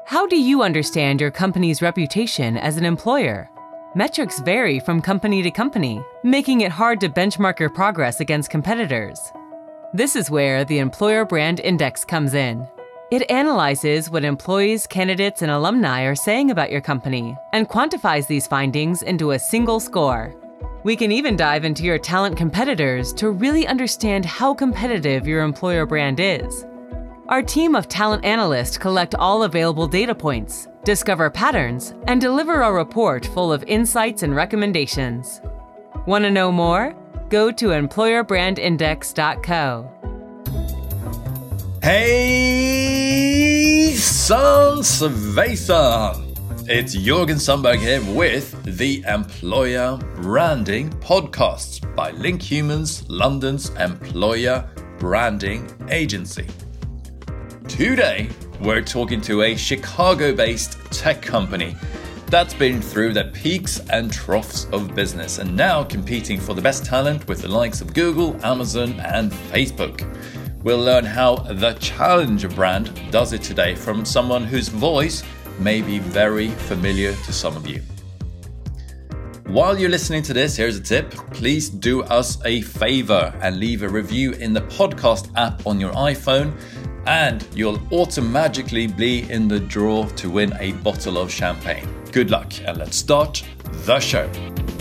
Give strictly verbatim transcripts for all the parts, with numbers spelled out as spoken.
How do you understand your company's reputation as an employer? Metrics vary from company to company, making it hard to benchmark your progress against competitors. This is where the Employer Brand Index comes in. It analyzes what employees, candidates, and alumni are saying about your company and quantifies these findings into a single score. We can even dive into your talent competitors to really understand how competitive your employer brand is. Our team of talent analysts collect all available data points, discover patterns, and deliver a report full of insights and recommendations. Want to know more? Go to employer brand index dot co. Hey, son, Svejsan! It's Jürgen Sundberg here with the Employer Branding Podcast by Link Humans, London's employer branding agency. Today, we're talking to a Chicago-based tech company that's been through the peaks and troughs of business and now competing for the best talent with the likes of Google, Amazon, and Facebook. We'll learn how the Challenger brand does it today from someone whose voice may be very familiar to some of you. While you're listening to this, here's a tip. Please do us a favor and leave a review in the podcast app on your iPhone, and you'll automatically be in the draw to win a bottle of champagne. Good luck, and let's start the show.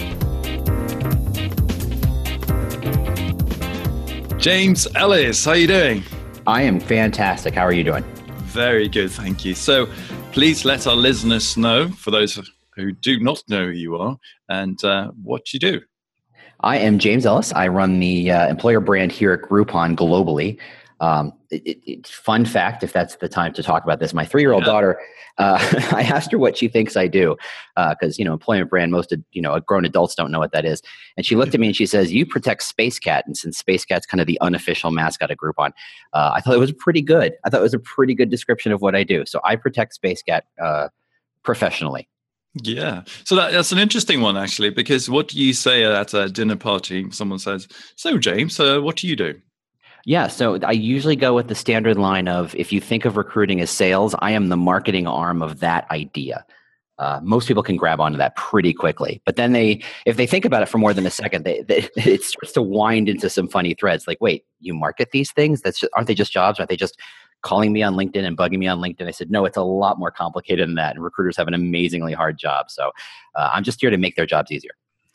James Ellis, how are you doing? I am fantastic. How are you doing? Very good, thank you. So please let our listeners know, for those who do not know who you are, and uh, what you do. I am James Ellis. I run the uh, employer brand here at Groupon globally. Um, it, it, it, fun fact, if that's the time to talk about this, my three-year-old yeah. daughter, uh, I asked her what she thinks I do, because, uh, you know, employment brand, most of, you know, grown adults don't know what that is. And she looked at me and she says, you protect Space Cat. And since Space Cat's kind of the unofficial mascot of Groupon, uh, I thought it was pretty good. I thought it was a pretty good description of what I do. So I protect Space Cat uh, professionally. Yeah. So that, that's an interesting one, actually, because what do you say at a dinner party? Someone says, so James, uh, what do you do? Yeah, so I usually go with the standard line of, if you think of recruiting as sales, I am the marketing arm of that idea. Uh, most people can grab onto that pretty quickly. But then they, if they think about it for more than a second, they, they, it starts to wind into some funny threads. Like, wait, you market these things? That's just, aren't they just jobs? Aren't they just calling me on LinkedIn and bugging me on LinkedIn? I said, no, it's a lot more complicated than that. And recruiters have an amazingly hard job. So uh, I'm just here to make their jobs easier.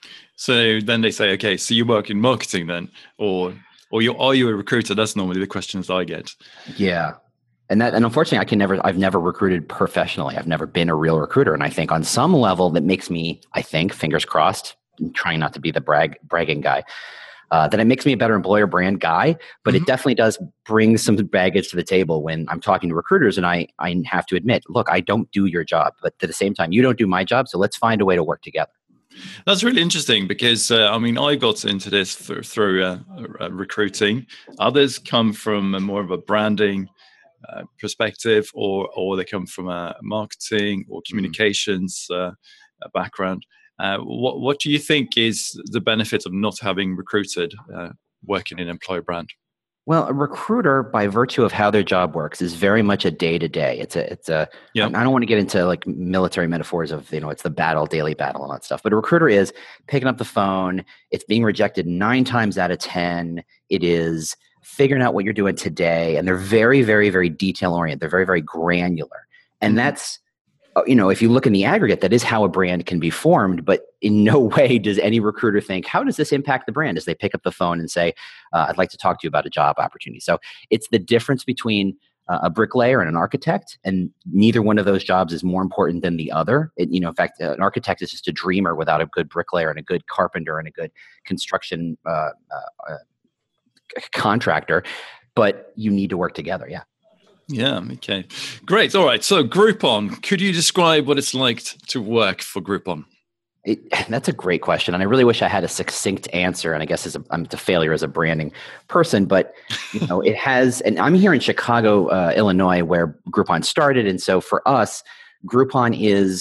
So then they say, okay, so you work in marketing then, or... Or you are you a recruiter? That's normally the questions I get. Yeah. And that, and unfortunately, I can never, I've never recruited professionally. I've never been a real recruiter. And I think on some level that makes me, I think, fingers crossed, trying not to be the brag, bragging guy, uh, that it makes me a better employer brand guy. But mm-hmm. it definitely does bring some baggage to the table when I'm talking to recruiters and I, I have to admit, look, I don't do your job, but at the same time, you don't do my job. So let's find a way to work together. That's really interesting because, uh, I mean, I got into this through, through uh, uh, recruiting. Others come from a more of a branding uh, perspective, or or they come from a marketing or communications uh, background. Uh, what, what do you think is the benefit of not having recruited uh, working in employer brand? Well, a recruiter, by virtue of how their job works, is very much a day-to-day. It's a, it's a. Yep. I don't want to get into like military metaphors of, you know, it's the battle, daily battle, and all that stuff. But a recruiter is picking up the phone. It's being rejected nine times out of ten. It is figuring out what you're doing today, and they're very, very, very detail-oriented. They're very, very granular, and mm-hmm. that's. You know, if you look in the aggregate, that is how a brand can be formed, but in no way does any recruiter think, how does this impact the brand, as they pick up the phone and say, uh, I'd like to talk to you about a job opportunity. So it's the difference between uh, a bricklayer and an architect, and neither one of those jobs is more important than the other. It, you know, in fact, uh, an architect is just a dreamer without a good bricklayer and a good carpenter and a good construction uh, uh, contractor, but you need to work together, yeah. Yeah, okay. Great. All right. So Groupon, could you describe what it's like to work for Groupon? It, that's a great question. And I really wish I had a succinct answer. And I guess as a, I'm a failure as a branding person, but you know, it has, and I'm here in Chicago, uh, Illinois, where Groupon started. And so for us, Groupon is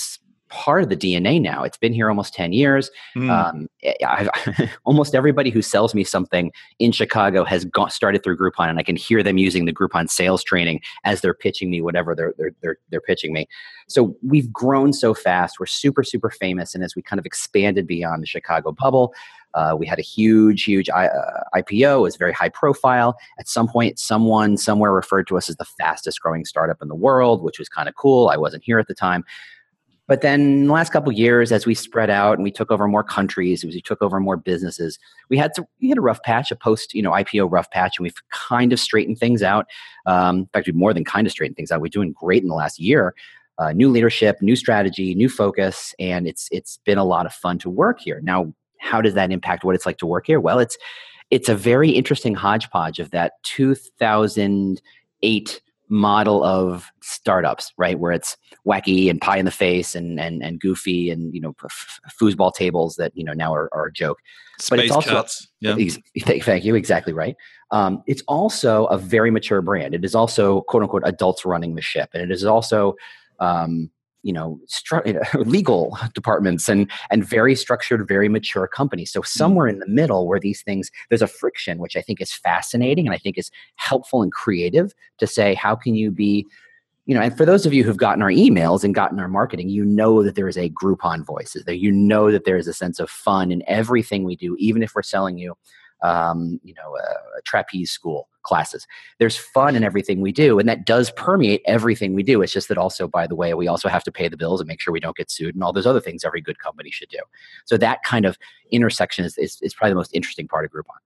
part of the D N A now. It's been here almost ten years. Mm. Um, I've, almost everybody who sells me something in Chicago has got, started through Groupon, and I can hear them using the Groupon sales training as they're pitching me whatever they're, they're, they're, they're pitching me. So we've grown so fast. We're super, super famous. And as we kind of expanded beyond the Chicago bubble, Uh, we had a huge, huge I, uh, I P O. It was very high profile. At some point, someone somewhere referred to us as the fastest growing startup in the world, which was kind of cool. I wasn't here at the time. But then in the last couple of years, as we spread out and we took over more countries, as we took over more businesses, we had to, we had a rough patch, a post, you know, I P O rough patch, and we've kind of straightened things out. Um, in fact, we've more than kind of straightened things out. We're doing great in the last year. Uh, new leadership, new strategy, new focus, and it's it's been a lot of fun to work here. Now, how does that impact what it's like to work here? Well, it's it's a very interesting hodgepodge of that two thousand eight model of startups, right? Where it's wacky and pie in the face and and and goofy and, you know, f- foosball tables that, you know, now are, are a joke. Space but it's also cats. Yeah. Thank you. Exactly right. Um, it's also a very mature brand. It is also, quote unquote, adults running the ship, and it is also um, you know, stru- legal departments and and very structured, very mature companies. So somewhere in the middle where these things, there's a friction, which I think is fascinating and I think is helpful and creative to say, how can you be, you know, and for those of you who've gotten our emails and gotten our marketing, you know that there is a Groupon voice. That you know that there is a sense of fun in everything we do, even if we're selling you, um, you know, a, a trapeze school classes. There's fun in everything we do, and that does permeate everything we do. It's just that also, by the way, we also have to pay the bills and make sure we don't get sued and all those other things every good company should do. So that kind of intersection is, is, is probably the most interesting part of Groupon.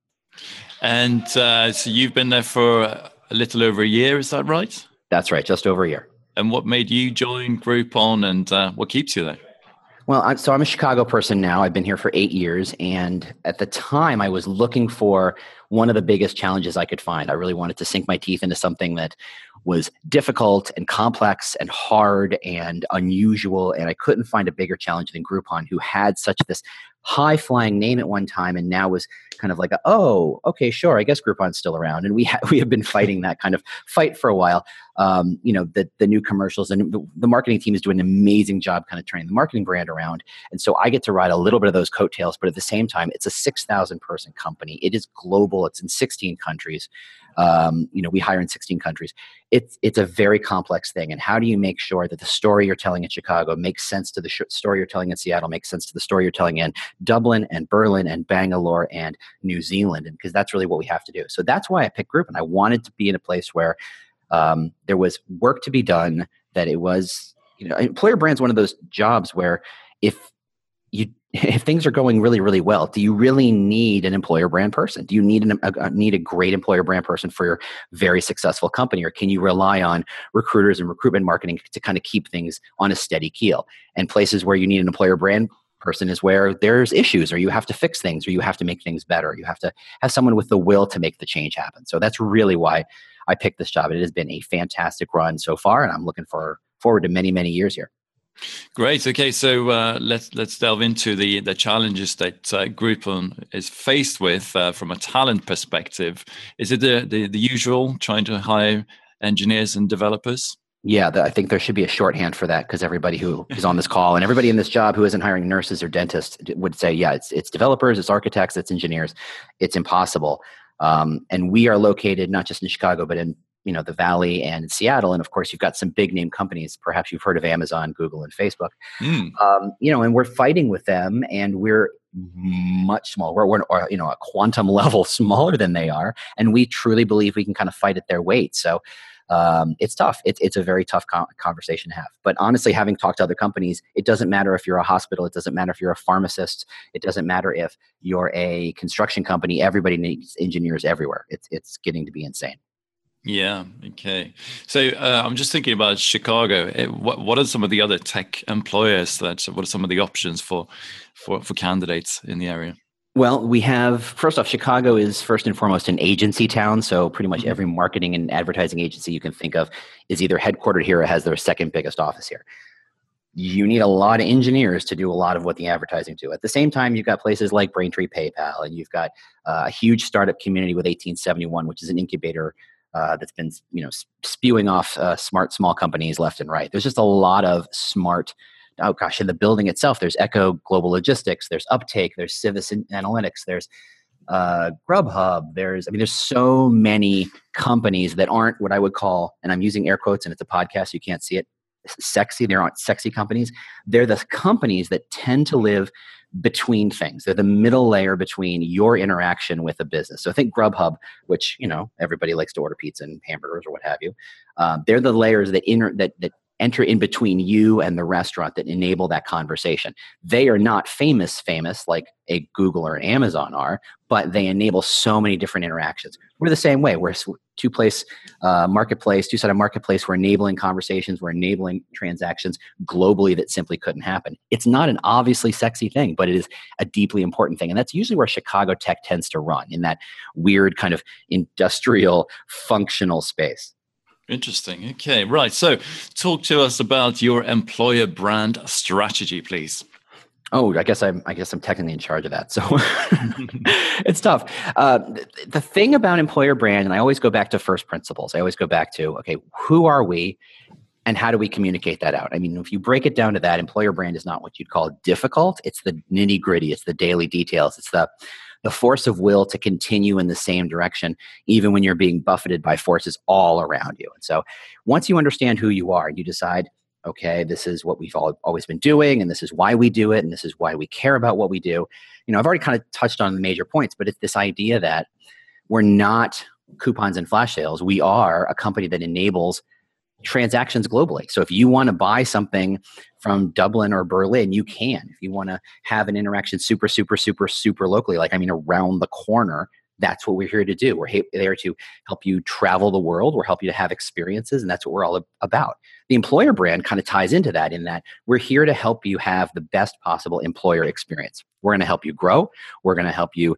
And uh, so you've been there for a little over a year, is that right? That's right, just over a year. And what made you join Groupon, and uh, what keeps you there? Well, I'm, so I'm a Chicago person now. I've been here for eight years. And at the time, I was looking for one of the biggest challenges I could find. I really wanted to sink my teeth into something that was difficult and complex and hard and unusual. And I couldn't find a bigger challenge than Groupon, who had such this high-flying name at one time and now was kind of like, a, oh, okay, sure, I guess Groupon's still around. And we ha- we have been fighting that kind of fight for a while. Um, you know, the the new commercials and the, the marketing team is doing an amazing job kind of turning the marketing brand around. And so I get to ride a little bit of those coattails, but at the same time, it's a six thousand person company. It is global. It's in sixteen countries. Um, you know, we hire in sixteen countries. It's it's a very complex thing. And how do you make sure that the story you're telling in Chicago makes sense to the sh- story you're telling in Seattle, makes sense to the story you're telling in Dublin and Berlin and Bangalore and New Zealand? And because that's really what we have to do. So that's why I picked Groupon. I wanted to be in a place where um, there was work to be done, that it was, you know, employer brand's one of those jobs where if you if things are going really, really well, do you really need an employer brand person? Do you need an, a, need a great employer brand person for your very successful company? Or can you rely on recruiters and recruitment marketing to kind of keep things on a steady keel? And places where you need an employer brand person is where there's issues, or you have to fix things, or you have to make things better. You have to have someone with the will to make the change happen. So that's really why I picked this job. It has been a fantastic run so far, and I'm looking for, forward to many, many years here. Great. Okay, so uh, let's let's delve into the the challenges that uh, Groupon is faced with uh, from a talent perspective. Is it the, the the usual, trying to hire engineers and developers? Yeah, the, I think there should be a shorthand for that, because everybody who is on this call and everybody in this job who isn't hiring nurses or dentists would say, yeah, it's it's developers, it's architects, it's engineers. It's impossible. Um, and we are located not just in Chicago, but in you know, the Valley and Seattle. And of course, you've got some big name companies. Perhaps you've heard of Amazon, Google, and Facebook. Mm. Um, you know, and we're fighting with them, and we're much smaller. We're, we're, you know, a quantum level smaller than they are. And we truly believe we can kind of fight at their weight. So um, it's tough. It's, it's a very tough con- conversation to have. But honestly, having talked to other companies, it doesn't matter if you're a hospital. It doesn't matter if you're a pharmacist. It doesn't matter if you're a construction company. Everybody needs engineers everywhere. It's, it's getting to be insane. Yeah. Okay. So uh, I'm just thinking about Chicago. It, what what are some of the other tech employers that? What are some of the options for for for candidates in the area? Well, we have, first off, Chicago is first and foremost an agency town. So pretty much mm-hmm. every marketing and advertising agency you can think of is either headquartered here or has their second biggest office here. You need a lot of engineers to do a lot of what the advertising do. At the same time, you've got places like Braintree, PayPal, and you've got uh, a huge startup community with eighteen seventy-one, which is an incubator Uh, that's been, you know, spewing off uh, smart small companies left and right. There's just a lot of smart oh gosh, in the building itself, there's Echo Global Logistics, there's Uptake, there's Civis Analytics, there's uh, Grubhub. There's, I mean, there's so many companies that aren't what I would call, and I'm using air quotes and it's a podcast, you can't see it, sexy. They're not sexy companies. They're the companies that tend to live between things. They're the middle layer between your interaction with a business. So I think Grubhub, which, you know, everybody likes to order pizza and hamburgers or what have you. Um, they're the layers that inter- that that enter in between you and the restaurant that enable that conversation. They are not famous, famous like a Google or an Amazon are, but they enable so many different interactions. We're the same way. We're two place uh, marketplace, two sided marketplace. We're enabling conversations. We're enabling transactions globally that simply couldn't happen. It's not an obviously sexy thing, but it is a deeply important thing. And that's usually where Chicago tech tends to run, in that weird kind of industrial functional space. Interesting. Okay, right. So talk to us about your employer brand strategy, please. Oh, I guess I'm. I guess I'm technically in charge of that. So it's tough. Uh, the, the thing about employer brand, and I always go back to first principles. I always go back to, okay, who are we, and how do we communicate that out? I mean, if you break it down to that, employer brand is not what you'd call difficult. It's the nitty gritty. It's the daily details. It's the the force of will to continue in the same direction, even when you're being buffeted by forces all around you. And so once you understand who you are, you decide, okay, this is what we've all, always been doing, and this is why we do it, and this is why we care about what we do. You know, I've already kind of touched on the major points, but it's this idea that we're not coupons and flash sales. We are a company that enables transactions globally. So if you want to buy something from Dublin or Berlin, you can. If you want to have an interaction super, super, super, super locally, like, I mean, around the corner, that's what we're here to do. We're there to help you travel the world. We're help you to have experiences, and that's what we're all about. The employer brand kind of ties into that, in that we're here to help you have the best possible employer experience. We're going to help you grow. We're going to help you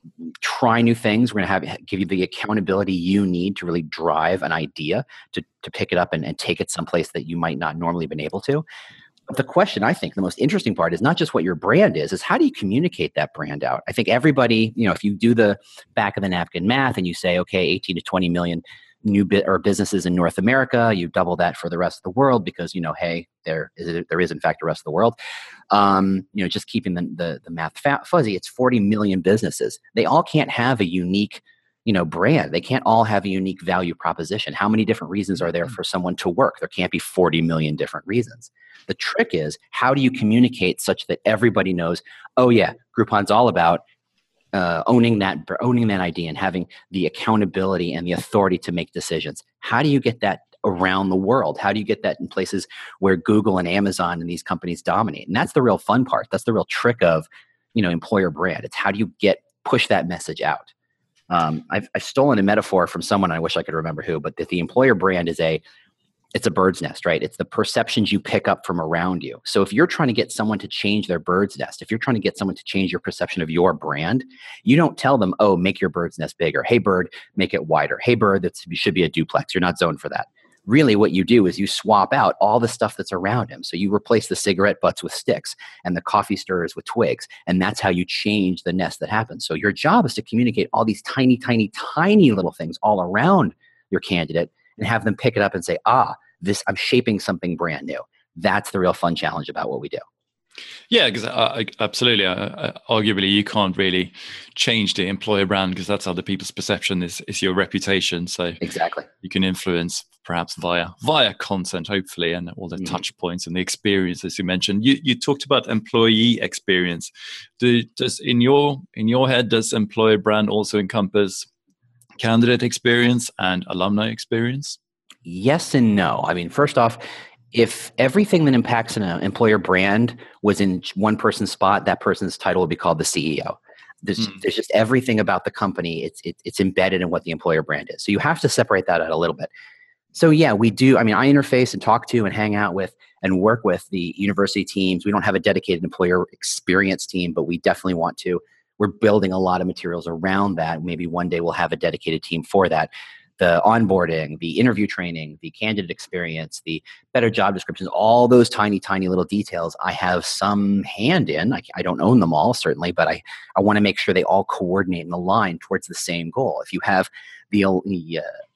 try new things. We're going to have give you the accountability you need to really drive an idea, to, to pick it up and, and take it someplace that you might not normally been able to. But the question, I think, the most interesting part is not just what your brand is, is how do you communicate that brand out? I think everybody, you know, if you do the back of the napkin math and you say, okay, eighteen to twenty million new bit or businesses in North America, you double that for the rest of the world because, you know, hey, there is, there is in fact the rest of the world. Um, you know, just keeping the, the, the math fat, fuzzy, it's forty million businesses. They all can't have a unique, you know, brand. They can't all have a unique value proposition. How many different reasons are there for someone to work? There can't be forty million different reasons. The trick is, how do you communicate such that everybody knows, oh yeah, Groupon's all about uh, owning that owning that idea and having the accountability and the authority to make decisions. How do you get that around the world? How do you get that in places where Google and Amazon and these companies dominate? And that's the real fun part. That's the real trick of, you know, employer brand. It's how do you get push that message out? Um, I've, I've stolen a metaphor from someone, I wish I could remember who, but that the employer brand is a It's a bird's nest, right? It's the perceptions you pick up from around you. So if you're trying to get someone to change their bird's nest, if you're trying to get someone to change your perception of your brand, you don't tell them, oh, make your bird's nest bigger. Hey, bird, make it wider. Hey, bird, that should be a duplex. You're not zoned for that. Really, what you do is you swap out all the stuff that's around him. So you replace the cigarette butts with sticks and the coffee stirrers with twigs. And that's how you change the nest that happens. So your job is to communicate all these tiny, tiny, tiny little things all around your candidate and have them pick it up and say, ah, this, I'm shaping something brand new. That's the real fun challenge about what we do. Yeah, because uh, absolutely. Uh, arguably, you can't really change the employer brand because that's other people's perception is, is your reputation. So exactly, you can influence perhaps via via content, hopefully, and all the mm-hmm. touch points and the experiences you mentioned. You you talked about employee experience. Do, does in your in your head does employer brand also encompass candidate experience and alumni experience? Yes and no. I mean, first off, if everything that impacts an employer brand was in one person's spot, that person's title would be called the C E O. There's, mm. there's just everything about the company. It's it, it's embedded in what the employer brand is. So you have to separate that out a little bit. So yeah, we do. I mean, I interface and talk to and hang out with and work with the university teams. We don't have a dedicated employer experience team, but we definitely want to. We're building a lot of materials around that. Maybe one day we'll have a dedicated team for that. The onboarding, the interview training, the candidate experience, the better job descriptions, all those tiny, tiny little details I have some hand in. I, I don't own them all, certainly, but I, I want to make sure they all coordinate and align towards the same goal. If you have the, the uh,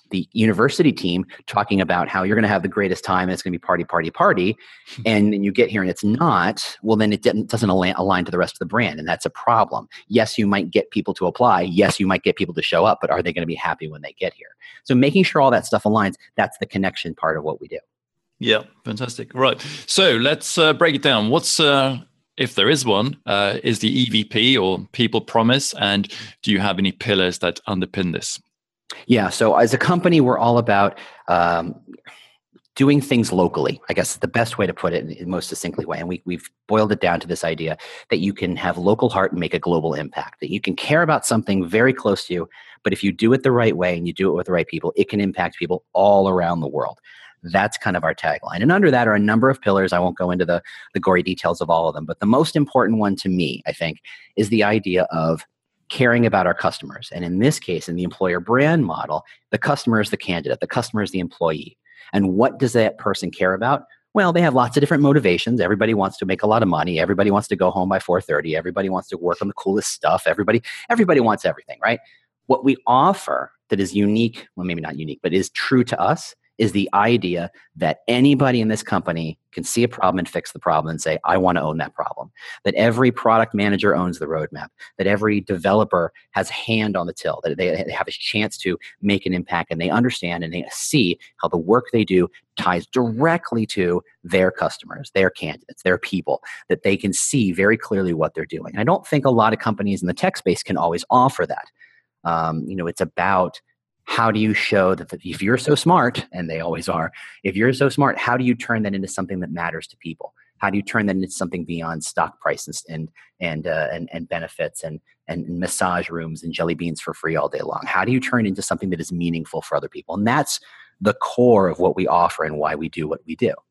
the university team talking about how you're going to have the greatest time and it's going to be party, party, party. And then you get here and it's not, well, then it doesn't, doesn't align, align to the rest of the brand. And that's a problem. Yes, you might get people to apply. Yes, you might get people to show up, but are they going to be happy when they get here? So making sure all that stuff aligns, that's the connection part of what we do. Yeah, fantastic. Right. So let's uh, break it down. What's, uh, if there is one, uh, is the E V P or people promise? And do you have any pillars that underpin this? Yeah. So as a company, we're all about um, doing things locally. I guess the best way to put it in the most succinctly way. And we, we've boiled it down to this idea that you can have local heart and make a global impact, that you can care about something very close to you, but if you do it the right way and you do it with the right people, it can impact people all around the world. That's kind of our tagline. And under that are a number of pillars. I won't go into the, the gory details of all of them, but the most important one to me, I think, is the idea of caring about our customers. And in this case, in the employer brand model, the customer is the candidate, the customer is the employee. And what does that person care about? Well, they have lots of different motivations. Everybody wants to make a lot of money. Everybody wants to go home by four thirty. Everybody wants to work on the coolest stuff. Everybody, everybody wants everything, right? What we offer that is unique, well, maybe not unique, but is true to us, is the idea that anybody in this company can see a problem and fix the problem and say, I want to own that problem. That every product manager owns the roadmap. That every developer has a hand on the till. That they have a chance to make an impact and they understand and they see how the work they do ties directly to their customers, their candidates, their people. That they can see very clearly what they're doing. And I don't think a lot of companies in the tech space can always offer that. Um, you know, it's about how do you show that the, if you're so smart, and they always are, if you're so smart, how do you turn that into something that matters to people? How do you turn that into something beyond stock prices and and uh, and, and benefits and, and massage rooms and jelly beans for free all day long? How do you turn it into something that is meaningful for other people? And that's the core of what we offer and why we do what we do.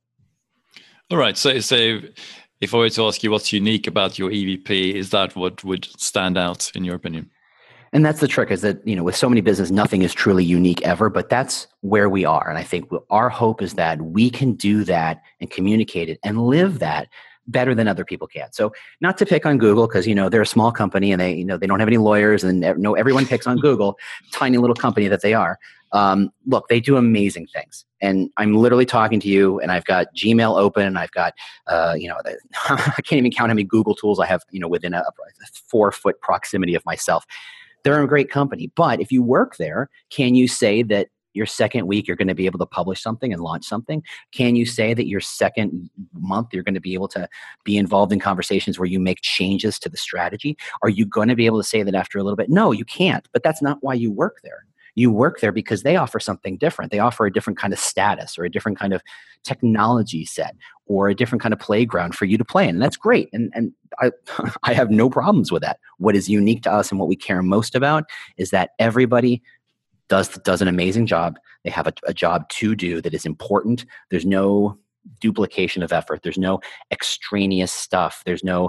All right. So, so if I were to ask you what's unique about your E V P, is that what would stand out in your opinion? And that's the trick, is that, you know, with so many business, nothing is truly unique ever, but that's where we are. And I think our hope is that we can do that and communicate it and live that better than other people can. So not to pick on Google, because, you know, they're a small company and they, you know, they don't have any lawyers and no, everyone picks on Google, tiny little company that they are. Um, look, they do amazing things. And I'm literally talking to you and I've got Gmail open and I've got, uh, you know, the, I can't even count how many Google tools I have, you know, within a, a four foot proximity of myself. They're a great company. But if you work there, can you say that your second week you're going to be able to publish something and launch something? Can you say that your second month you're going to be able to be involved in conversations where you make changes to the strategy? Are you going to be able to say that after a little bit? No, you can't. But that's not why you work there. You work there because they offer something different. They offer a different kind of status or a different kind of technology set or a different kind of playground for you to play in. And that's great. And and I I have no problems with that. What is unique to us and what we care most about is that everybody does does an amazing job. They have a, a job to do that is important. There's no duplication of effort. There's no extraneous stuff. There's no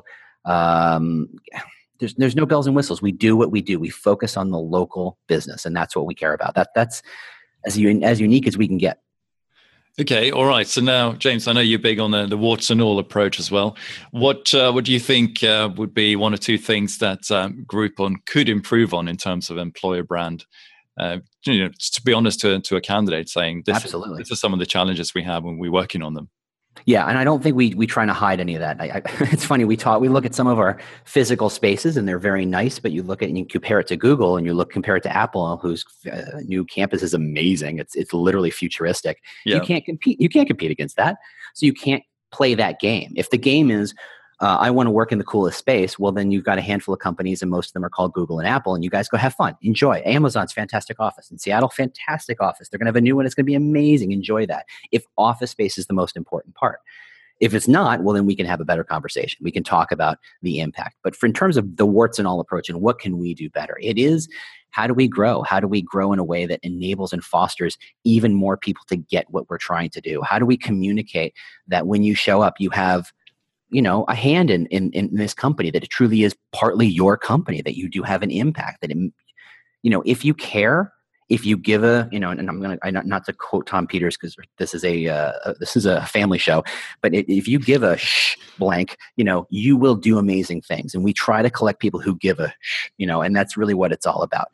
um, there's there's no bells and whistles. We do what we do. We focus on the local business, and that's what we care about. That that's as un, as unique as we can get. Okay, all right. So now, James, I know you're big on the, the warts and all approach as well. What uh, what do you think uh, would be one or two things that um, Groupon could improve on in terms of employer brand? Uh, you know, to be honest to, to a candidate, saying this, Absolutely. This is some of the challenges we have when we're working on them. Yeah, and I don't think we we try to hide any of that. I, I, it's funny, we talk, we look at some of our physical spaces and they're very nice, but you look at and you compare it to Google and you look compare it to Apple, whose uh, new campus is amazing. It's it's literally futuristic. Yeah. You can't compete. You can't compete against that. So you can't play that game. If the game is uh, I want to work in the coolest space, well, then you've got a handful of companies and most of them are called Google and Apple, and you guys go have fun, enjoy. Amazon's fantastic office. In Seattle, fantastic office. They're going to have a new one. It's going to be amazing. Enjoy that. If office space is the most important part. If it's not, well, then we can have a better conversation. We can talk about the impact. But for in terms of the warts and all approach and what can we do better, it is how do we grow? How do we grow in a way that enables and fosters even more people to get what we're trying to do? How do we communicate that when you show up, you have you know, a hand in, in, in this company, that it truly is partly your company, that you do have an impact, that, it, you know, if you care, if you give a, you know, and I'm going to, not, not to quote Tom Peters, because this is a, uh, this is a family show, but it, if you give a shh blank, you know, you will do amazing things. And we try to collect people who give a shh, you know, and that's really what it's all about.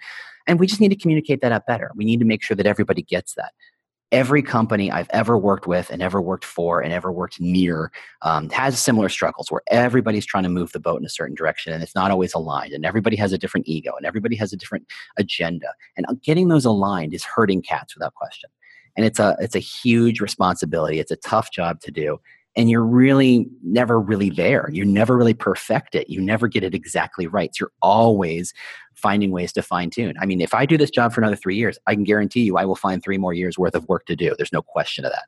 And we just need to communicate that out better. We need to make sure that everybody gets that. Every company I've ever worked with and ever worked for and ever worked near um, has similar struggles where everybody's trying to move the boat in a certain direction and it's not always aligned, and everybody has a different ego and everybody has a different agenda. And getting those aligned is hurting cats without question. And it's a it's a huge responsibility. It's a tough job to do. And you're really never really there. You never really perfect it. You never get it exactly right. So you're always finding ways to fine tune. I mean, if I do this job for another three years, I can guarantee you I will find three more years worth of work to do. There's no question of that.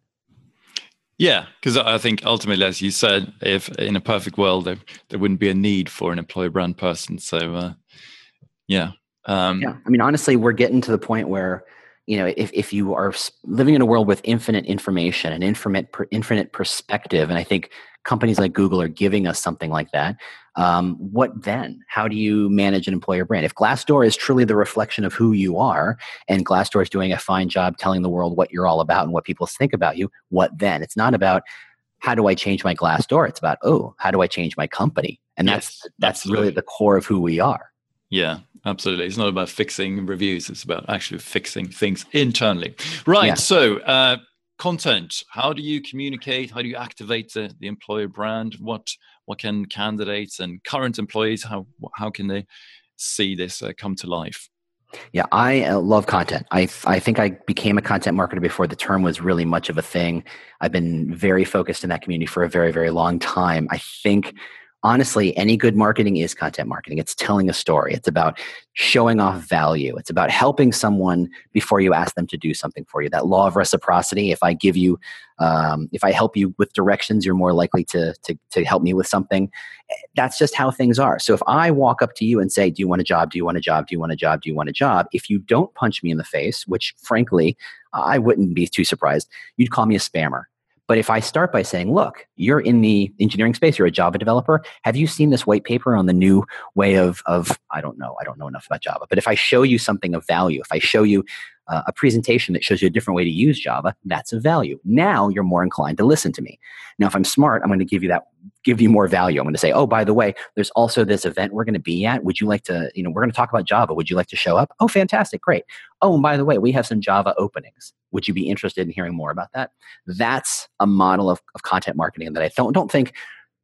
Yeah, because I think ultimately, as you said, if in a perfect world, there, there wouldn't be a need for an employer brand person. So, uh, yeah. Um, yeah. I mean, honestly, we're getting to the point where, you know, if, if you are living in a world with infinite information and infinite, infinite perspective, and I think companies like Google are giving us something like that, um, what then? How do you manage an employer brand? If Glassdoor is truly the reflection of who you are, and Glassdoor is doing a fine job telling the world what you're all about and what people think about you, what then? It's not about how do I change my Glassdoor? It's about, oh, how do I change my company? And that's yes, that's absolutely. really the core of who we are. Yeah. Absolutely. It's not about fixing reviews. It's about actually fixing things internally. Right. Yeah. So uh, content, how do you communicate? How do you activate the, the employer brand? What what can candidates and current employees, how how can they see this uh, come to life? Yeah, I uh, love content. I I think I became a content marketer before the term was really much of a thing. I've been very focused in that community for a very, very long time. I think honestly, any good marketing is content marketing. It's telling a story. It's about showing off value. It's about helping someone before you ask them to do something for you. That law of reciprocity. If I give you, um, if I help you with directions, you're more likely to, to, to help me with something. That's just how things are. So if I walk up to you and say, do you want a job? Do you want a job? Do you want a job? Do you want a job? If you don't punch me in the face, which frankly, I wouldn't be too surprised, you'd call me a spammer. But if I start by saying, look, you're in the engineering space, you're a Java developer. Have you seen this white paper on the new way of, of I don't know, I don't know enough about Java. But if I show you something of value, if I show you uh, a presentation that shows you a different way to use Java, that's of value. Now you're more inclined to listen to me. Now, if I'm smart, I'm going to give you that, give you more value. I'm going to say, oh, by the way, there's also this event we're going to be at. Would you like to, you know, we're going to talk about Java. Would you like to show up? Oh, fantastic. Great. Oh, and by the way, we have some Java openings. Would you be interested in hearing more about that? That's a model of, of content marketing that I don't, don't think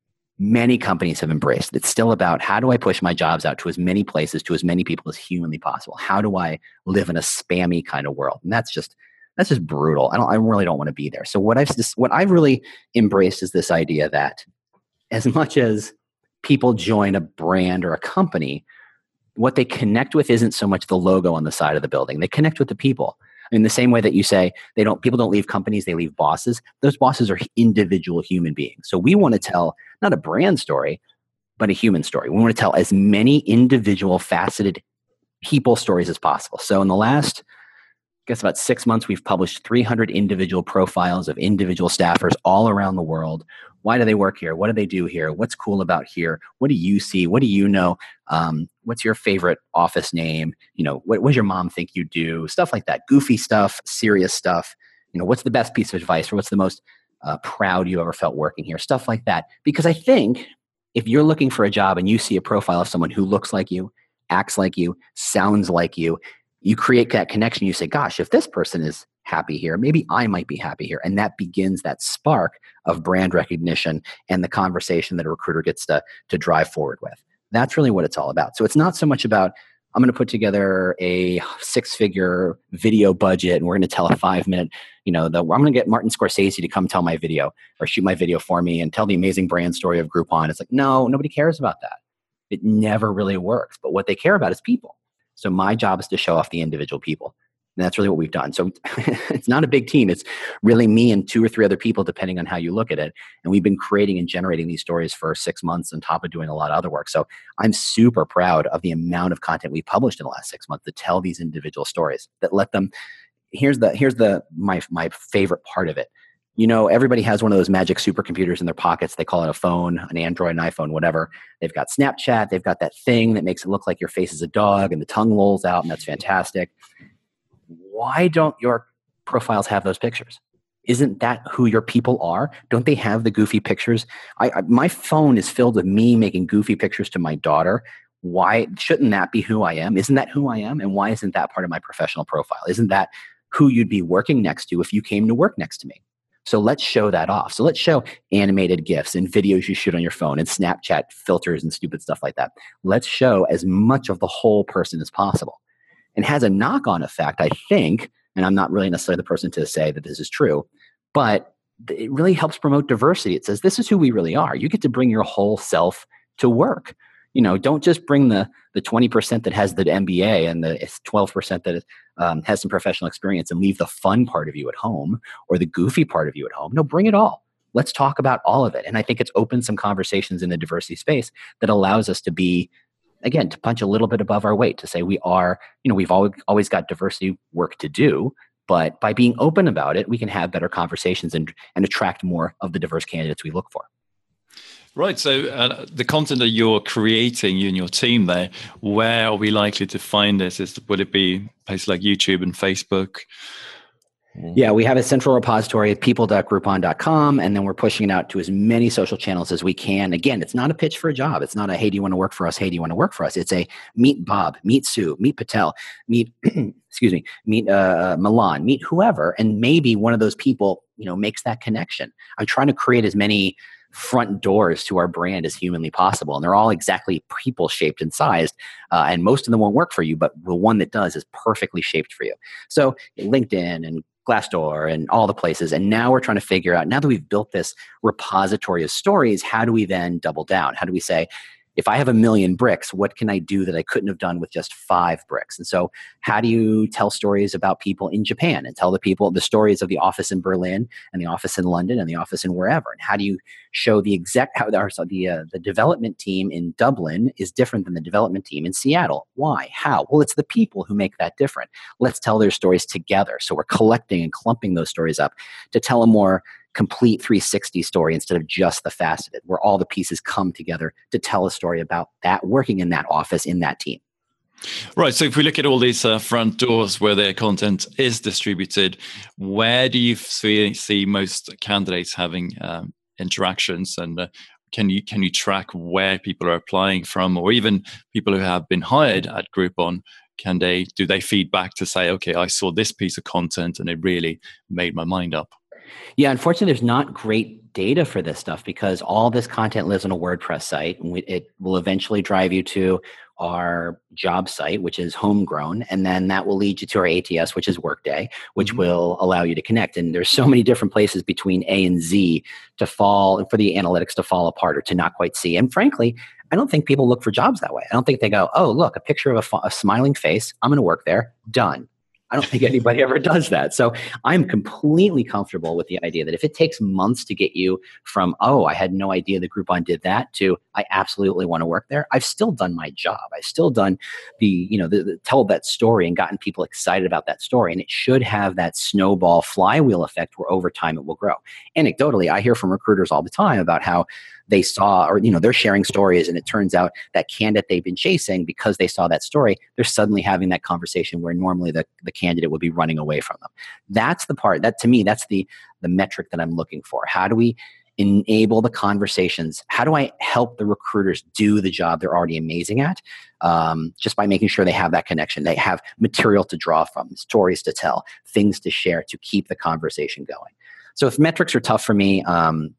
many companies have embraced. It's still about how do I push my jobs out to as many places, to as many people as humanly possible? How do I live in a spammy kind of world? And that's just that's just brutal. I don't. I really don't want to be there. So what I've just, what I've really embraced is this idea that as much as people join a brand or a company, what they connect with isn't so much the logo on the side of the building. They connect with the people. In the same way that you say they don't, people don't leave companies, they leave bosses. Those bosses are individual human beings. So we want to tell not a brand story, but a human story. We want to tell as many individual faceted people stories as possible. So in the last, I guess about six months, we've published three hundred individual profiles of individual staffers all around the world. Why do they work here? What do they do here? What's cool about here? What do you see? What do you know? Um, what's your favorite office name? You know, what, what does your mom think you do? Stuff like that. Goofy stuff, serious stuff. You know, what's the best piece of advice, or what's the most uh, proud you ever felt working here? Stuff like that. Because I think if you're looking for a job and you see a profile of someone who looks like you, acts like you, sounds like you, you create that connection. You say, gosh, if this person is happy here, maybe I might be happy here. And that begins that spark of brand recognition and the conversation that a recruiter gets to, to drive forward with. That's really what it's all about. So it's not so much about, I'm going to put together a six-figure video budget and we're going to tell a five-minute, you know, the, I'm going to get Martin Scorsese to come tell my video or shoot my video for me and tell the amazing brand story of Groupon. It's like, no, nobody cares about that. It never really works. But what they care about is people. So my job is to show off the individual people. And that's really what we've done. So it's not a big team. It's really me and two or three other people, depending on how you look at it. And we've been creating and generating these stories for six months on top of doing a lot of other work. So I'm super proud of the amount of content we published in the last six months to tell these individual stories that let them, here's the, here's the, my, my favorite part of it. You know, everybody has one of those magic supercomputers in their pockets. They call it a phone, an Android, an iPhone, whatever. They've got Snapchat. They've got that thing that makes it look like your face is a dog and the tongue lolls out, and that's fantastic. Why don't your profiles have those pictures? Isn't that who your people are? Don't they have the goofy pictures? I, I, my phone is filled with me making goofy pictures to my daughter. Why shouldn't that be who I am? Isn't that who I am? And why isn't that part of my professional profile? Isn't that who you'd be working next to if you came to work next to me? So let's show that off. So let's show animated GIFs and videos you shoot on your phone and Snapchat filters and stupid stuff like that. Let's show as much of the whole person as possible. And has a knock-on effect, I think, and I'm not really necessarily the person to say that this is true, but it really helps promote diversity. It says, this is who we really are. You get to bring your whole self to work. You know, don't just bring the the twenty percent that has the M B A and the twelve percent that um, has some professional experience and leave the fun part of you at home or the goofy part of you at home. No, bring it all. Let's talk about all of it. And I think it's opened some conversations in the diversity space that allows us to be, again, to punch a little bit above our weight, to say we are, you know, we've always, always got diversity work to do, but by being open about it, we can have better conversations and, and attract more of the diverse candidates we look for. Right. So uh, the content that you're creating, you and your team there, where are we likely to find this? Is, would it be places like YouTube and Facebook? Yeah, we have a central repository at people dot groupon dot com, and then we're pushing it out to as many social channels as we can. Again, it's not a pitch for a job. It's not a, hey, do you want to work for us? Hey, do you want to work for us? It's a meet Bob, meet Sue, meet Patel, meet, excuse me, meet uh, Milan, meet whoever, and maybe one of those people, you know, makes that connection. I'm trying to create as many front doors to our brand as humanly possible. And they're all exactly people shaped and sized. Uh, and most of them won't work for you, but the one that does is perfectly shaped for you. So LinkedIn and Glassdoor and all the places. And now we're trying to figure out, now that we've built this repository of stories, how do we then double down? How do we say, if I have a million bricks, what can I do that I couldn't have done with just five bricks? And so how do you tell stories about people in Japan and tell the people the stories of the office in Berlin and the office in London and the office in wherever? And how do you show the exact, how the, the, uh, the development team in Dublin is different than the development team in Seattle? Why? How? Well, it's the people who make that different. Let's tell their stories together. So we're collecting and clumping those stories up to tell a more complete three sixty story instead of just the faceted, where all the pieces come together to tell a story about that working in that office, in that team. Right. So if we look at all these uh, front doors where their content is distributed, where do you see, see most candidates having um, interactions, and uh, can you can you track where people are applying from, or even people who have been hired at Groupon? Can they do they feed back to say, okay, I saw this piece of content and it really made my mind up? Yeah, unfortunately, there's not great data for this stuff because all this content lives on a WordPress site. And we, it will eventually drive you to our job site, which is homegrown. And then that will lead you to our A T S, which is Workday, which mm-hmm. will allow you to connect. And there's so many different places between A and Z to fall, for the analytics to fall apart or to not quite see. And frankly, I don't think people look for jobs that way. I don't think they go, oh, look, a picture of a, a smiling face. I'm going to work there. Done. I don't think anybody ever does that. So I'm completely comfortable with the idea that if it takes months to get you from, oh, I had no idea the Groupon did that, to I absolutely want to work there, I've still done my job. I've still done the, you know, the, the, told that story and gotten people excited about that story. And it should have that snowball flywheel effect where over time it will grow. Anecdotally, I hear from recruiters all the time about how they saw, or, you know, they're sharing stories and it turns out that candidate they've been chasing, because they saw that story, they're suddenly having that conversation where normally the, the candidate would be running away from them. That's the part that, to me, that's the, the metric that I'm looking for. How do we enable the conversations? How do I help the recruiters do the job they're already amazing at? Um, just by making sure they have that connection. They have material to draw from, stories to tell, things to share to keep the conversation going. So if metrics are tough for me, um,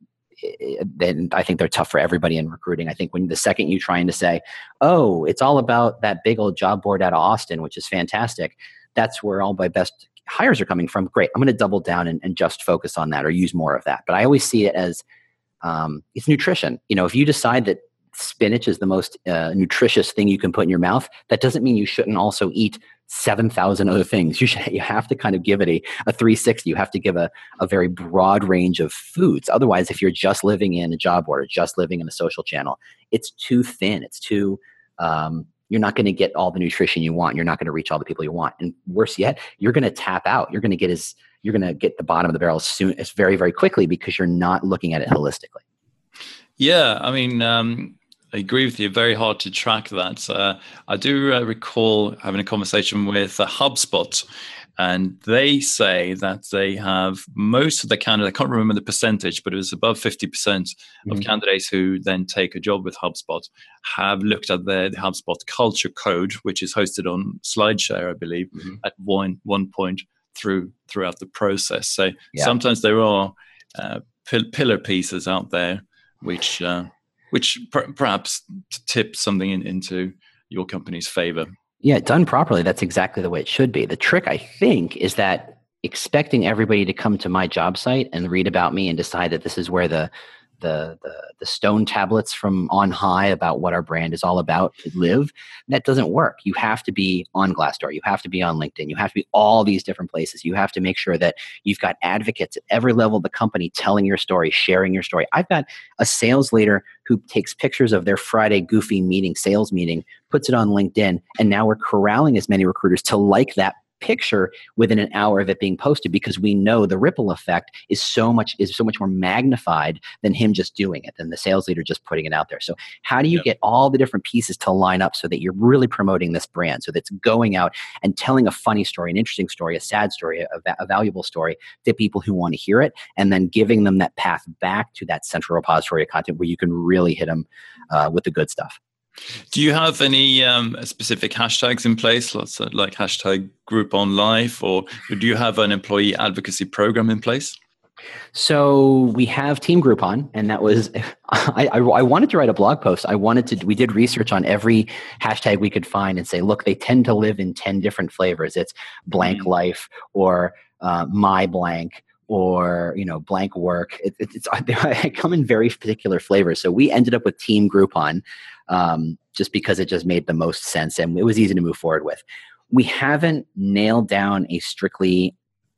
then I think they're tough for everybody in recruiting. I think when the second you trying to say, oh, it's all about that big old job board out of Austin, which is fantastic, that's where all my best hires are coming from. Great. I'm going to double down and, and just focus on that or use more of that. But I always see it as um, it's nutrition. You know, if you decide that spinach is the most uh, nutritious thing you can put in your mouth, that doesn't mean you shouldn't also eat seven thousand other things. You should, you have to kind of give it a, a three sixty. You have to give a, a very broad range of foods. Otherwise, if you're just living in a job board or just living in a social channel, it's too thin. It's too, um, you're not going to get all the nutrition you want. You're not going to reach all the people you want. And worse yet, you're going to tap out. You're going to get as, you're going to get the bottom of the barrel as soon as very, very quickly because you're not looking at it holistically. Yeah. I mean, um, I agree with you. Very hard to track that. Uh, I do uh, recall having a conversation with uh, HubSpot, And they say that they have most of the candidates, I can't remember the percentage, but it was above fifty percent mm-hmm. of candidates who then take a job with HubSpot have looked at their the HubSpot culture code, which is hosted on SlideShare, I believe, mm-hmm. at one one point through throughout the process. So yeah. sometimes there are uh, p- pillar pieces out there which uh, which per- perhaps tip something in, into your company's favor. Yeah, done properly, that's exactly the way it should be. The trick, I think, is that expecting everybody to come to my job site and read about me and decide that this is where the the the, the stone tablets from on high about what our brand is all about live, that doesn't work. You have to be on Glassdoor. You have to be on LinkedIn. You have to be all these different places. You have to make sure that you've got advocates at every level of the company telling your story, sharing your story. I've got a sales leader who takes pictures of their Friday goofy meeting, sales meeting, puts it on LinkedIn, and now we're corralling as many recruiters to like that picture within an hour of it being posted, because we know the ripple effect is so much is so much more magnified than him just doing it, than the sales leader just putting it out there. So how do you yep. get all the different pieces to line up so that you're really promoting this brand, so that's going out and telling a funny story, an interesting story, a sad story, a, a valuable story to people who want to hear it, and then giving them that path back to that central repository of content where you can really hit them uh, with the good stuff. Do you have any um, specific hashtags in place, let's like hashtag Groupon Life, or do you have an employee advocacy program in place? So we have Team Groupon, and that was, I, I, I wanted to write a blog post. I wanted to, we did research on every hashtag we could find and say, look, they tend to live in ten different flavors. It's blank mm-hmm. life, or uh, my blank, or, you know, blank work. It, it, it's, they come in very particular flavors. So we ended up with Team Groupon um, just because it just made the most sense and it was easy to move forward with. We haven't nailed down a strictly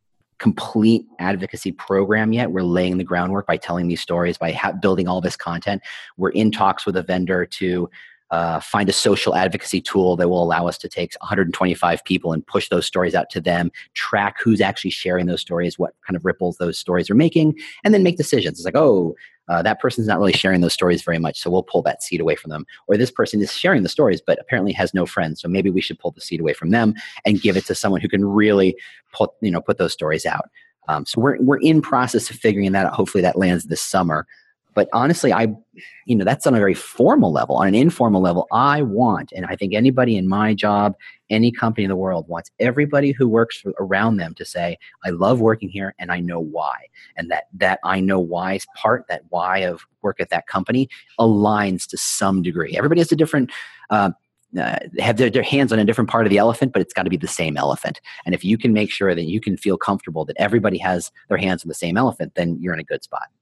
complete advocacy program yet. We're laying the groundwork by telling these stories, by ha- building all this content. We're in talks with a vendor to Uh, find a social advocacy tool that will allow us to take one hundred twenty-five people and push those stories out to them, track who's actually sharing those stories, what kind of ripples those stories are making, and then make decisions. It's like, oh, uh, that person's not really sharing those stories very much, so we'll pull that seed away from them. Or this person is sharing the stories, but apparently has no friends, so maybe we should pull the seed away from them and give it to someone who can really put, you know, put those stories out. Um, so we're we're in process of figuring that out. Hopefully that lands this summer. But honestly, I, you know, that's on a very formal level. On an informal level, I want, and I think anybody in my job, any company in the world wants everybody who works for, around them to say, I love working here and I know why. And that that I know why part, that why of work at that company aligns to some degree. Everybody has a different, uh, uh, have their, their hands on a different part of the elephant, but it's got to be the same elephant. And if you can make sure that you can feel comfortable that everybody has their hands on the same elephant, then you're in a good spot.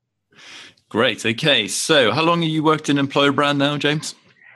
Great. Okay. So how long have you worked in employer brand now, James?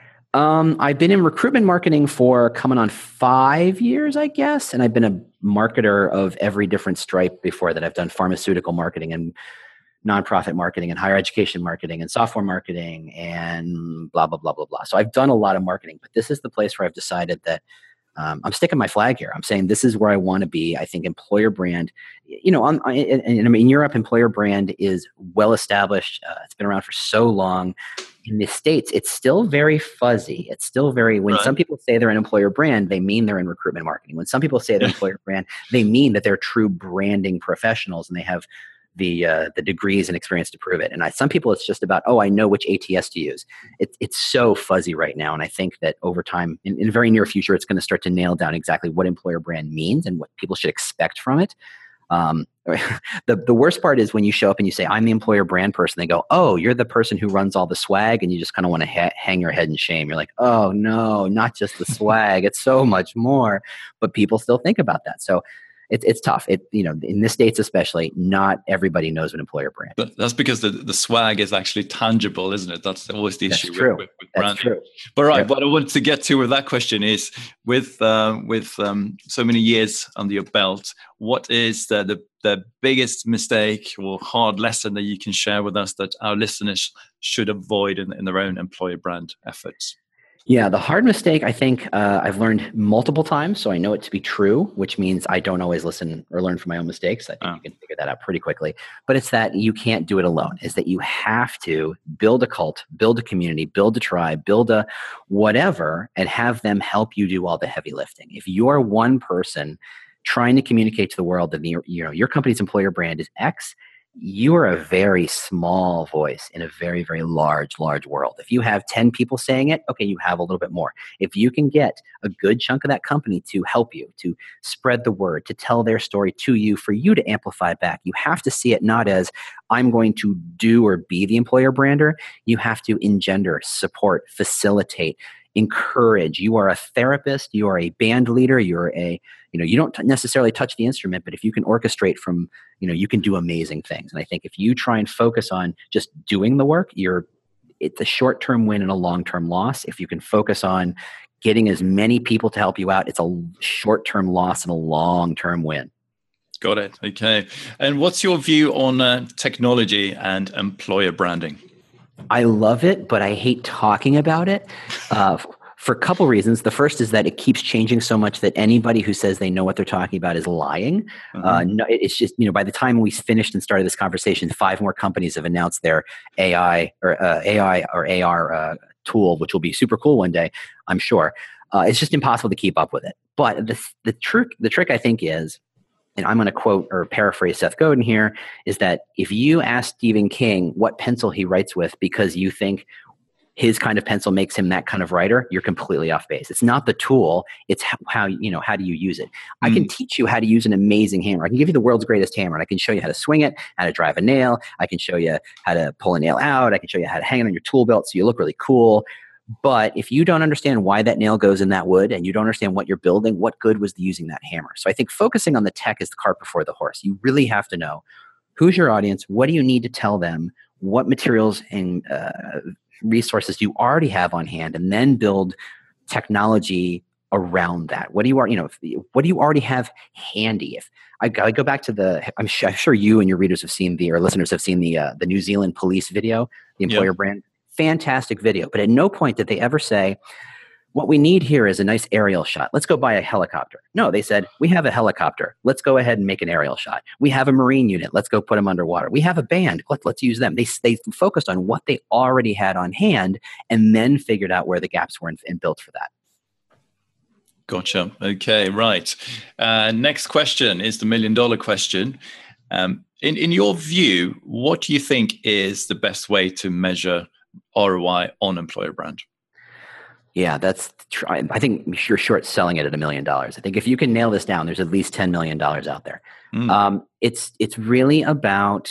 Um, I've been in recruitment marketing for coming on five years, I guess. And I've been a marketer of every different stripe before that. I've done pharmaceutical marketing and nonprofit marketing and higher education marketing and software marketing and blah, blah, blah, blah, blah. So I've done a lot of marketing, but this is the place where I've decided that Um, I'm sticking my flag here. I'm saying this is where I want to be. I think employer brand, you know, on, in, in, in Europe, employer brand is well established. Uh, it's been around for so long. In the States, it's still very fuzzy. It's still very, when right. some people say they're an employer brand, they mean they're in recruitment marketing. When some people say they're employer brand, they mean that they're true branding professionals and they have the uh, the degrees and experience to prove it. And I, some people, it's just about, oh, I know which A T S to use. It, it's so fuzzy right now. And I think that over time, in, in the very near future, it's going to start to nail down exactly what employer brand means and what people should expect from it. Um, the, the worst part is when you show up and you say, I'm the employer brand person. They go, oh, you're the person who runs all the swag. And you just kind of want to ha- hang your head in shame. You're like, oh, no, not just the swag. It's so much more. But people still think about that. So It's it's tough. It you know in the States especially, not everybody knows an employer brand. But that's because the, the swag is actually tangible, isn't it? That's always the that's issue true. with, with, with branding. That's true. But right, yeah. what I wanted to get to with that question is, with uh, with um, so many years under your belt, what is the, the the biggest mistake or hard lesson that you can share with us that our listeners should avoid in, in their own employer brand efforts? Yeah, the hard mistake, I think uh, I've learned multiple times, so I know it to be true, which means I don't always listen or learn from my own mistakes. I think oh. you can figure that out pretty quickly. But it's that you can't do it alone, is that you have to build a cult, build a community, build a tribe, build a whatever, and have them help you do all the heavy lifting. If you're one person trying to communicate to the world that the, you know, your company's employer brand is X, you are a very small voice in a very, very large, large world. If you have ten people saying it, okay, you have a little bit more. If you can get a good chunk of that company to help you, to spread the word, to tell their story to you, for you to amplify back, you have to see it not as I'm going to do or be the employer brander. You have to engender, support, facilitate, encourage. You are a therapist, you are a band leader, you're a, you know, you don't t- necessarily touch the instrument, but if you can orchestrate from, you know, you can do amazing things. And I think if you try and focus on just doing the work, you're, it's a short-term win and a long-term loss. If you can focus on getting as many people to help you out, it's a short-term loss and a long-term win. Got it. Okay. And what's your view on uh, technology and employer branding? I love it, but I hate talking about it uh, for a couple reasons. The first is that it keeps changing so much that anybody who says they know what they're talking about is lying. Mm-hmm. Uh, no, it's just, you know, by the time we finished and started this conversation, five more companies have announced their A I or uh, A I or A R uh, tool, which will be super cool one day, I'm sure. Uh, it's just impossible to keep up with it. But the the trick, the trick I think is, and I'm going to quote or paraphrase Seth Godin here, is that if you ask Stephen King what pencil he writes with because you think his kind of pencil makes him that kind of writer, you're completely off base. It's not the tool. It's how, how you know, how do you use it? Mm. I can teach you how to use an amazing hammer. I can give you the world's greatest hammer, and I can show you how to swing it, how to drive a nail. I can show you how to pull a nail out. I can show you how to hang it on your tool belt so you look really cool. But if you don't understand why that nail goes in that wood and you don't understand what you're building, what good was using that hammer? So I think focusing on the tech is the cart before the horse. You really have to know who's your audience, what do you need to tell them, what materials and uh, resources you already have on hand, and then build technology around that. What do you are, you know, what do you already have handy? If I, I go back to the, I'm sure, I'm sure you and your readers have seen the, or listeners have seen the uh, the New Zealand police video, the employer yep. brand. Fantastic video, but at no point did they ever say, what we need here is a nice aerial shot. Let's go buy a helicopter. No, they said, we have a helicopter. Let's go ahead and make an aerial shot. We have a marine unit. Let's go put them underwater. We have a band. Let, let's use them. They, they focused on what they already had on hand and then figured out where the gaps were and, and built for that. Gotcha. Okay, right. Uh, next question is the million dollar question. Um, in, in your view, what do you think is the best way to measure R O I on employer brand? Yeah, that's, I think you're short selling it at a million dollars. I think if you can nail this down, there's at least ten million dollars out there. Mm. Um, it's, it's really about,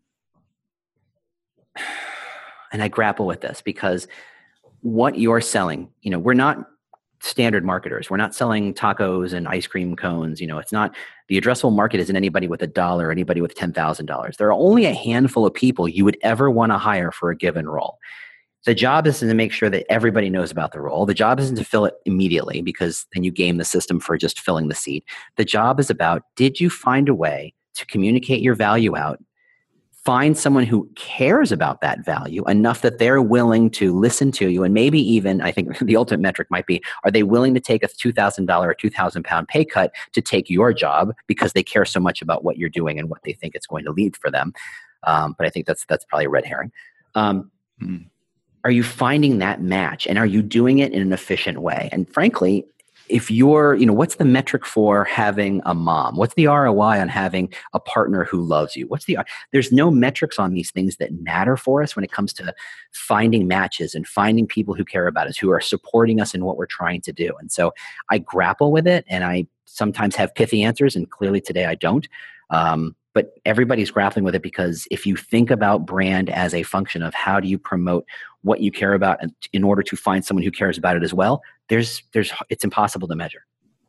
and I grapple with this because what you're selling, you know, we're not standard marketers. We're not selling tacos and ice cream cones. You know, it's not, the addressable market isn't anybody with a dollar, anybody with ten thousand dollars. There are only a handful of people you would ever want to hire for a given role. The job isn't to make sure that everybody knows about the role. The job isn't to fill it immediately because then you game the system for just filling the seat. The job is about, did you find a way to communicate your value out? Find someone who cares about that value enough that they're willing to listen to you. And maybe even, I think the ultimate metric might be, are they willing to take a two thousand dollars or two thousand pound pay cut to take your job because they care so much about what you're doing and what they think it's going to lead for them? Um, but I think that's that's probably a red herring. Um, hmm. Are you finding that match, and are you doing it in an efficient way? And frankly, if you're, you know, what's the metric for having a mom? What's the R O I on having a partner who loves you? What's the, there's no metrics on these things that matter for us when it comes to finding matches and finding people who care about us, who are supporting us in what we're trying to do. And so I grapple with it, and I sometimes have pithy answers, and clearly today I don't. Um, but everybody's grappling with it because if you think about brand as a function of how do you promote what you care about and in order to find someone who cares about it as well, there's, there's, it's impossible to measure.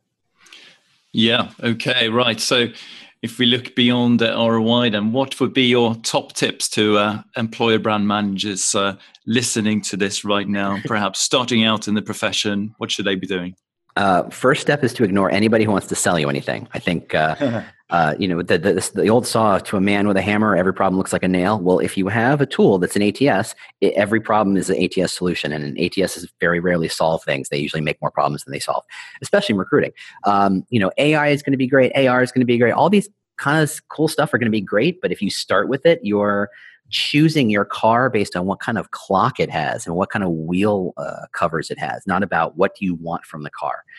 Yeah. Okay. Right. So if we look beyond the R O I, then what would be your top tips to uh, employer brand managers uh, listening to this right now, perhaps starting out in the profession? What should they be doing? Uh, first step is to ignore anybody who wants to sell you anything. I think, uh, uh, you know, the, the, the old saw, to a man with a hammer, every problem looks like a nail. Well, if you have a tool that's an A T S, it, every problem is an A T S solution. And an A T S is very rarely solve things. They usually make more problems than they solve, especially in recruiting. Um, you know, A I is going to be great. A R is going to be great. All these kind of cool stuff are going to be great. But if you start with it, you're choosing your car based on what kind of clock it has and what kind of wheel uh, covers it has, not about what do you want from the car.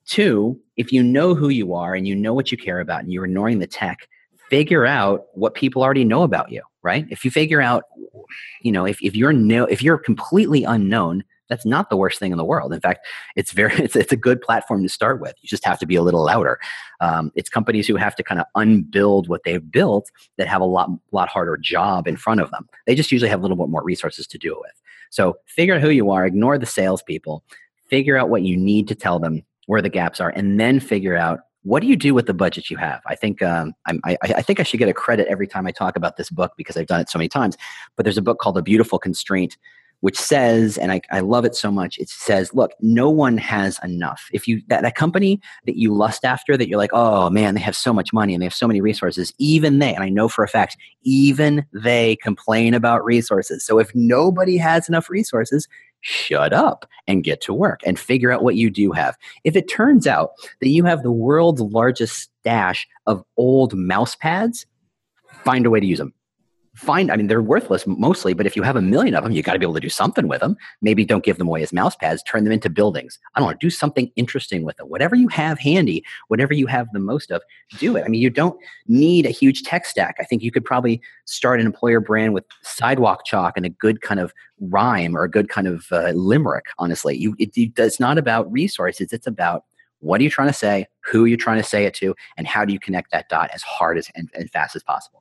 Two, if you know who you are and you know what you care about and you're ignoring the tech, figure out what people already know about you, right? If you figure out, you know, if, if you're no, if you're completely unknown, that's not the worst thing in the world. In fact, it's very it's, it's a good platform to start with. You just have to be a little louder. Um, it's companies who have to kind of unbuild what they've built that have a lot lot harder job in front of them. They just usually have a little bit more resources to do it with. So figure out who you are, ignore the salespeople, figure out what you need to tell them where the gaps are, and then figure out what do you do with the budget you have. I think um, I'm, I, I think I should get a credit every time I talk about this book because I've done it so many times. But there's a book called The Beautiful Constraint, which says, and I, I love it so much, it says, look, no one has enough. If you that, that company that you lust after, that you're like, oh man, they have so much money and they have so many resources, even they, and I know for a fact, even they complain about resources. So if nobody has enough resources, shut up and get to work and figure out what you do have. If it turns out that you have the world's largest stash of old mouse pads, find a way to use them. Find, I mean, they're worthless mostly, but if you have a million of them, you got to be able to do something with them. Maybe don't give them away as mouse pads, turn them into buildings. I don't know, do something interesting with them. Whatever you have handy, whatever you have the most of, do it. I mean, you don't need a huge tech stack. I think you could probably start an employer brand with sidewalk chalk and a good kind of rhyme or a good kind of uh, limerick, honestly. You, it, it, it's not about resources. It's about what are you trying to say, who are you trying to say it to, and how do you connect that dot as hard as and, and fast as possible.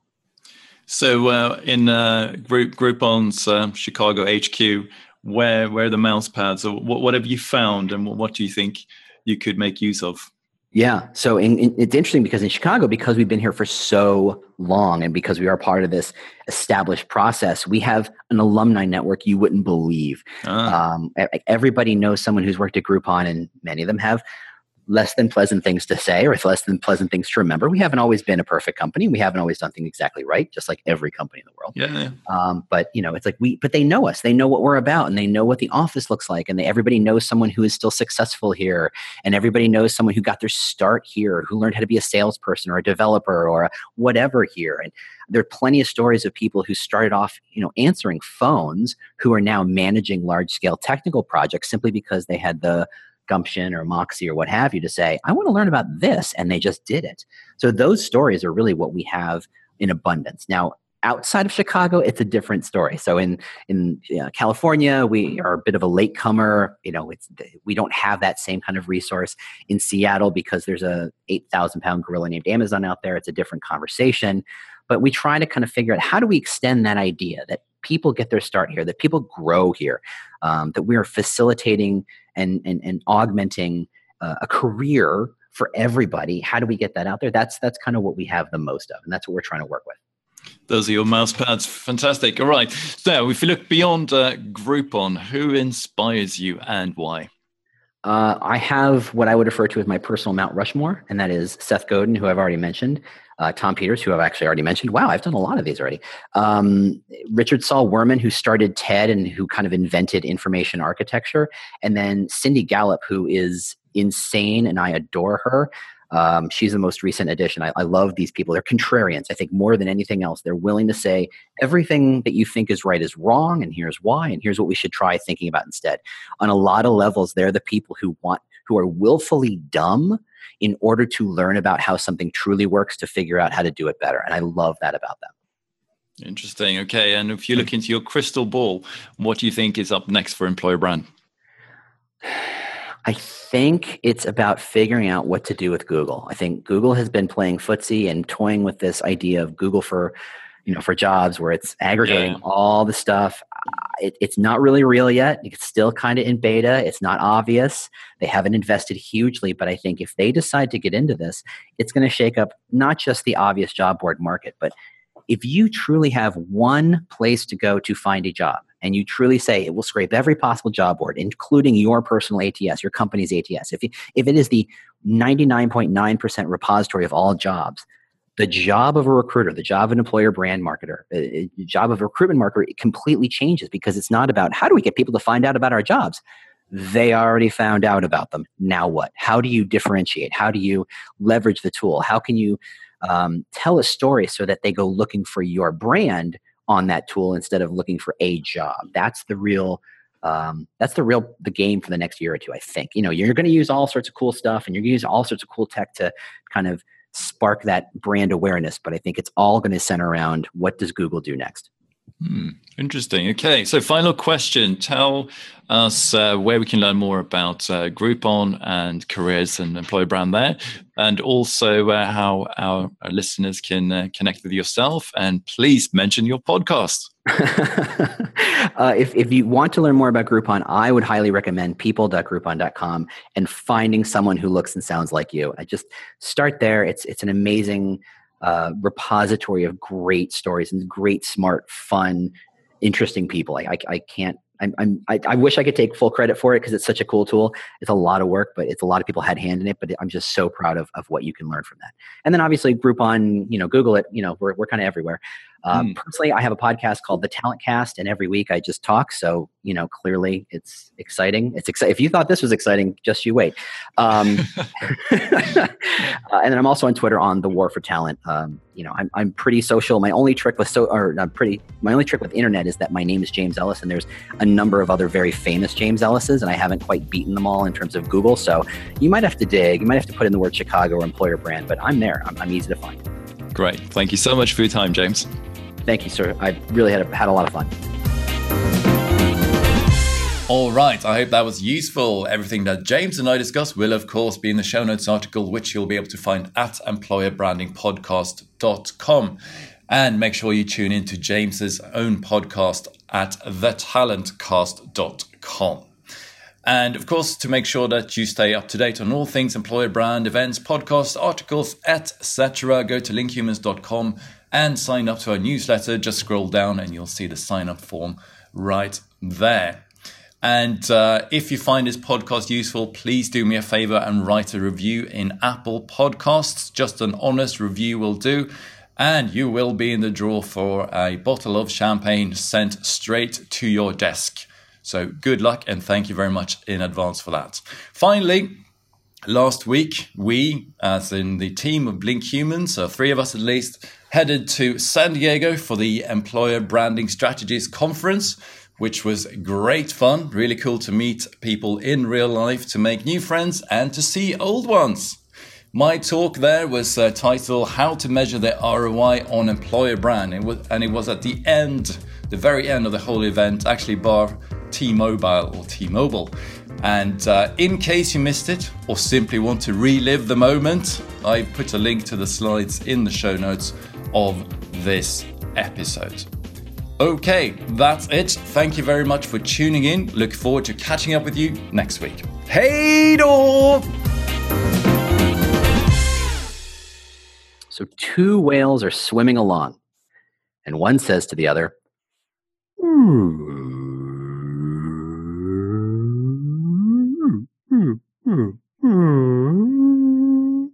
So uh, in uh, Group Groupon's uh, Chicago H Q, where where are the mouse pads? Or what, what have you found, and what, what do you think you could make use of? Yeah, so in, in, it's interesting because in Chicago, because we've been here for so long and because we are part of this established process, we have an alumni network you wouldn't believe. Ah. Um, everybody knows someone who's worked at Groupon, and many of them have less than pleasant things to say or less than pleasant things to remember. We haven't always been a perfect company. We haven't always done things exactly right, just like every company in the world. Yeah, yeah. Um, but you know, it's like we, but they know us. They know what we're about, and they know what the office looks like, and they, everybody knows someone who is still successful here, and everybody knows someone who got their start here, who learned how to be a salesperson or a developer or a whatever here. And there are plenty of stories of people who started off, you know, answering phones, who are now managing large-scale technical projects simply because they had the gumption or moxie or what have you to say, I want to learn about this, and they just did it. So those stories are really what we have in abundance. Now, outside of Chicago, it's a different story. So in in you know, California, we are a bit of a latecomer. You know, it's we don't have that same kind of resource. In Seattle, because there's a eight thousand pound gorilla named Amazon out there, it's a different conversation. But we try to kind of figure out, how do we extend that idea that people get their start here, that people grow here, um, that we are facilitating and, and, and augmenting uh, a career for everybody. How do we get that out there? That's that's kind of what we have the most of, and that's what we're trying to work with. Those are your mouse pads. Fantastic. All right. So if you look beyond uh, Groupon, who inspires you and why? Uh, I have what I would refer to as my personal Mount Rushmore, and that is Seth Godin, who I've already mentioned, uh, Tom Peters, who I've actually already mentioned. Wow, I've done a lot of these already. Um, Richard Saul Wurman, who started TED and who kind of invented information architecture, and then Cindy Gallup, who is insane, and I adore her. Um, she's the most recent addition. I, I love these people. They're contrarians. I think more than anything else, they're willing to say everything that you think is right is wrong, and here's why, and here's what we should try thinking about instead. On a lot of levels, they're the people who want, who are willfully dumb in order to learn about how something truly works, to figure out how to do it better. And I love that about them. Interesting. Okay. And if you look into your crystal ball, what do you think is up next for Employer Brand? I think it's about figuring out what to do with Google. I think Google has been playing footsie and toying with this idea of Google for, you know, for jobs, where it's aggregating yeah. all the stuff. It, it's not really real yet. It's still kind of in beta. It's not obvious. They haven't invested hugely, but I think if they decide to get into this, it's going to shake up not just the obvious job board market, but if you truly have one place to go to find a job, and you truly say it will scrape every possible job board, including your personal A T S, your company's A T S, if, you, if it is the ninety-nine point nine percent repository of all jobs, the job of a recruiter, the job of an employer brand marketer, the job of a recruitment marketer, it completely changes, because it's not about how do we get people to find out about our jobs. They already found out about them. Now what? How do you differentiate? How do you leverage the tool? How can you um, tell a story so that they go looking for your brand on that tool instead of looking for a job? That's the real Um, that's the real the game for the next year or two, I think. You know, you're going to use all sorts of cool stuff, and you're going to use all sorts of cool tech to kind of spark that brand awareness. But I think it's all going to center around, what does Google do next? Hmm, interesting. Okay, so final question. Tell us uh, where we can learn more about uh, Groupon and careers and employer brand there, and also uh, how our, our listeners can uh, connect with yourself. And please mention your podcast. uh, if, if you want to learn more about Groupon, I would highly recommend people dot groupon dot com and finding someone who looks and sounds like you. I just start there. It's it's an amazing Uh, repository of great stories and great, smart, fun, interesting people. I, I, I can't. I'm, I'm, I, I wish I could take full credit for it because it's such a cool tool. It's a lot of work, but it's a lot of people had hand in it. But I'm just so proud of of what you can learn from that. And then obviously Groupon. You know, Google it. You know, we're we're kind of everywhere. Uh, mm. Personally, I have a podcast called The Talent Cast, and every week I just talk. So, you know, clearly it's exciting. It's exciting. If you thought this was exciting, just you wait. Um, uh, and then I'm also on Twitter on The War for Talent. Um, you know, I'm I'm pretty social. My only trick with so or not pretty. My only trick with internet is that my name is James Ellis, and there's a number of other very famous James Ellises, and I haven't quite beaten them all in terms of Google. So you might have to dig. You might have to put in the word Chicago or employer brand, but I'm there. I'm, I'm easy to find. Great. Thank you so much for your time, James. Thank you, sir. I really had a, had a lot of fun. All right. I hope that was useful. Everything that James and I discussed will, of course, be in the show notes article, which you'll be able to find at employer branding podcast dot com. And make sure you tune into James's own podcast at the talent cast dot com. And of course, to make sure that you stay up to date on all things employer brand, events, podcasts, articles, et cetera, go to link humans dot com and sign up to our newsletter. Just scroll down and you'll see the sign up form right there. And uh, if you find this podcast useful, please do me a favor and write a review in Apple Podcasts. Just an honest review will do. And you will be in the draw for a bottle of champagne sent straight to your desk. So good luck and thank you very much in advance for that. Finally, last week, we, as in the team of Blink Humans, so three of us at least, headed to San Diego for the Employer Branding Strategies Conference, which was great fun. Really cool to meet people in real life, to make new friends and to see old ones. My talk there was uh, titled How to Measure the R O I on Employer Brand. It was, and it was at the end, the very end of the whole event, actually bar T-Mobile or T-Mobile. And uh, in case you missed it or simply want to relive the moment, I put a link to the slides in the show notes of this episode. Okay, that's it. Thank you very much for tuning in. Look forward to catching up with you next week. Hey door! So two whales are swimming along, and one says to the other, "Hmm." Hmm, hmm, hmm.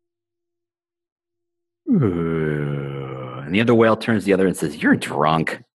And the other whale turns to the other and says, "You're drunk."